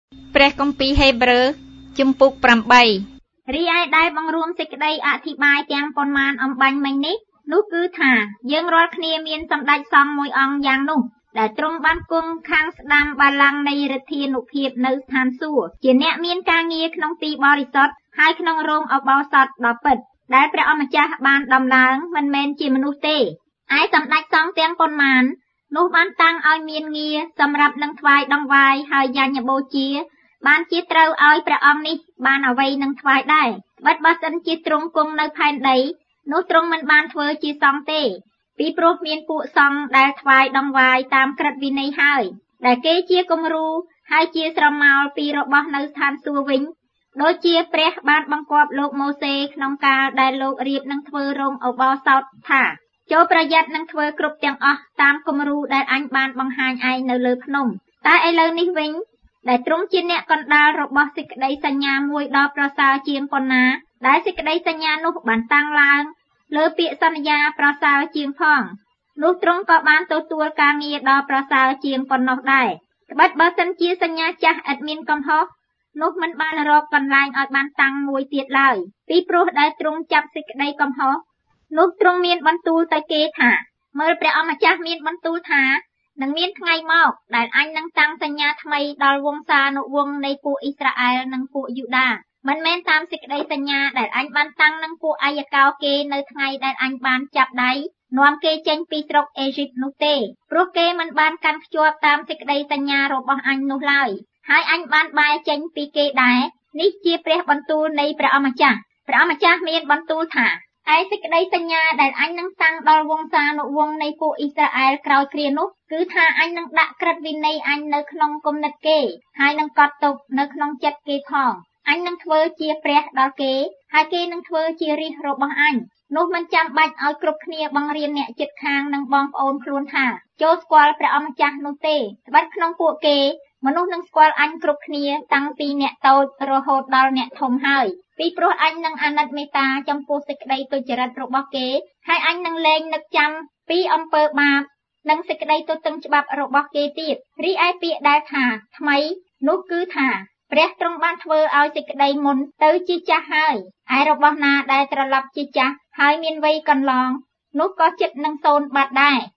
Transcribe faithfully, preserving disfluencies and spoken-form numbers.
ព្រះគម្ពីរហេព្រើរជំពូកប្រាំបីរីឯដែលបង្រួមសេចក្តីអធិប្បាយទាំងប៉ុន្មានអំបញ្ញមិញនេះនោះគឺថាយើងរាល់គ្នាមានសម្ដេចសង្ឃមួយអង្គយ៉ាងនោះដែលទ្រង់បានគង់ខាងស្ដាំបល្ល័ង្កនៃឫទ្ធានុភាពនៅស្ថានសួគ៌ជាអ្នកមានការងារក្នុងទីបរិសុទ្ធហើយក្នុងរោងឧបោសថដ៏ពិតដែលព្រះអម្ចាស់បានដំឡើងមិនមែនជាមនុស្សទេឯសម្ដេចសង្ឃទាំងប៉ុន្មាននោះបានតាំងឲ្យមានងារសម្រាប់នឹងថ្វាយដង្វាយហើយយញ្ញបូជាបានជាត្រូវឲ្យព្រះអង្គនេះបានអ្វីនឹងថ្វាយដែរត្បិតបើសិនជាទ្រង់គង់នៅផែនដីនោះទ្រង់មិនបានធ្វើជាសង្ឃទេពីព្រោះមានពួកសង្ឃដែលថ្វាយដង្វាយតាមក្រឹតវិន័យហើយដែលគេជាគំរូហើយជាស្រមោលពីរបស់នៅស្ថានសួគ៌វិញដូចជាព្រះបានបង្គាប់លោកម៉ូសេក្នុងកាលដែលលោករៀបនឹងធ្វើរោងឧបោសថថាចូលប្រយ័ត្ននឹងធ្វើគ្រប់ទាំងអស់តាមគំរូដែលអញបានបង្ហាញឯងនៅលើភ្នំតែឥឡូវនេះវិញដែលទ្រង់ជាអ្នកកណ្ដាលរបស់សេចក្តីសញ្ញាមួយដ៏ប្រសើរជាងប៉ុណ្ណាដែលសេចក្តីសញ្ញានោះបានតាំងឡើងលើពាក្យសន្យាប្រសើរជាងផងនោះទ្រង់ក៏បានទទួលការងារដ៏ប្រសើរជាងប៉ុណ្ណោះដែរត្បិតបើសិនជាសញ្ញាចាស់ឥតមានកំហុសនោះមិនបានរកកន្លែងឲ្យបានតាំងមួយទៀតឡើយពីព្រោះដែលទ្រង់ចាប់សេចក្តីកំហុសនោះទ្រង់មានបន្ទូលទៅគេថាមើលព្រះអម្ចាស់មានបន្ទូលថានឹងមានថ្ងៃមកដែលអញនឹងតាំងសញ្ញាថ្មីដល់វង្សានុវង្សនៃពួកអ៊ីស្រាអែលនិងពួកយូដាមិនមែនតាមសេចក្តីសញ្ញាដែលអញបានតាំងនឹងពួកអាយកោគេនៅថ្ងៃដែលអញបានចាប់ដៃនាំគេចេញពីស្រុកអេស៊ីបនោះទេព្រោះគេមិនបានកាន់ភ្ជាប់តាមសេចក្តីសញ្ញារបស់អញនោះឡើយហើយអញបានបែរចេញពីគេដែរនេះជាព្រះបន្ទូលនៃព្រះអម្ចាស់ព្រះអម្ចាស់មានបន្ទូលថាឯសេចក្តីសញ្ញាដែលអញនឹងតាំងដល់វង្សានុវង្សនៃពួកអ៊ីស្រាអែលក្រោយគ្រានោះគឺថាអញនឹងដាក់ក្រឹតវិន័យអញនៅក្នុងគំនិតគេហើយនឹងកត់ទុកនៅក្នុងចិត្តគេផងអញនឹងធ្វើជាព្រះដល់គេហើយគេនឹងធ្វើជារាជរបស់អញនោះមិនចាំបាច់ឲ្យគ្រប់គ្នាបង្រៀនអ្នកជិតខាងនិងបងប្អូនខ្លួនថាចូលស្គាល់ព្រះអម្ចាស់នោះទេត្បិតក្នុងពួកគេមនុស្សនឹងស្គាល់អញគ្រប់គ្នាតាំងពីអ្នកតូចរហូតដល់អ្នកធំហើយពីព្រោះអញនឹងអាណិតមេត្តាចំពោះសេចក្តីទុច្ចរិតរបស់គេហើយអញនឹងលែងនឹកចាំពីអំពើបាបនិងសេចក្តីទទឹងច្បាប់របស់គេទៀតរីឯពាក្យដែលថាថ្មីនោះគឺថាព្រះទ្រង់បានធ្វើឲ្យសេចក្តីមុនទៅជាចាស់ហើយឯរបស់ណាដែលត្រឡប់ជាចាស់ហើយមានវ័យកន្លងនោះក៏ចិត្តនឹងសូន្យបាត់ដែរ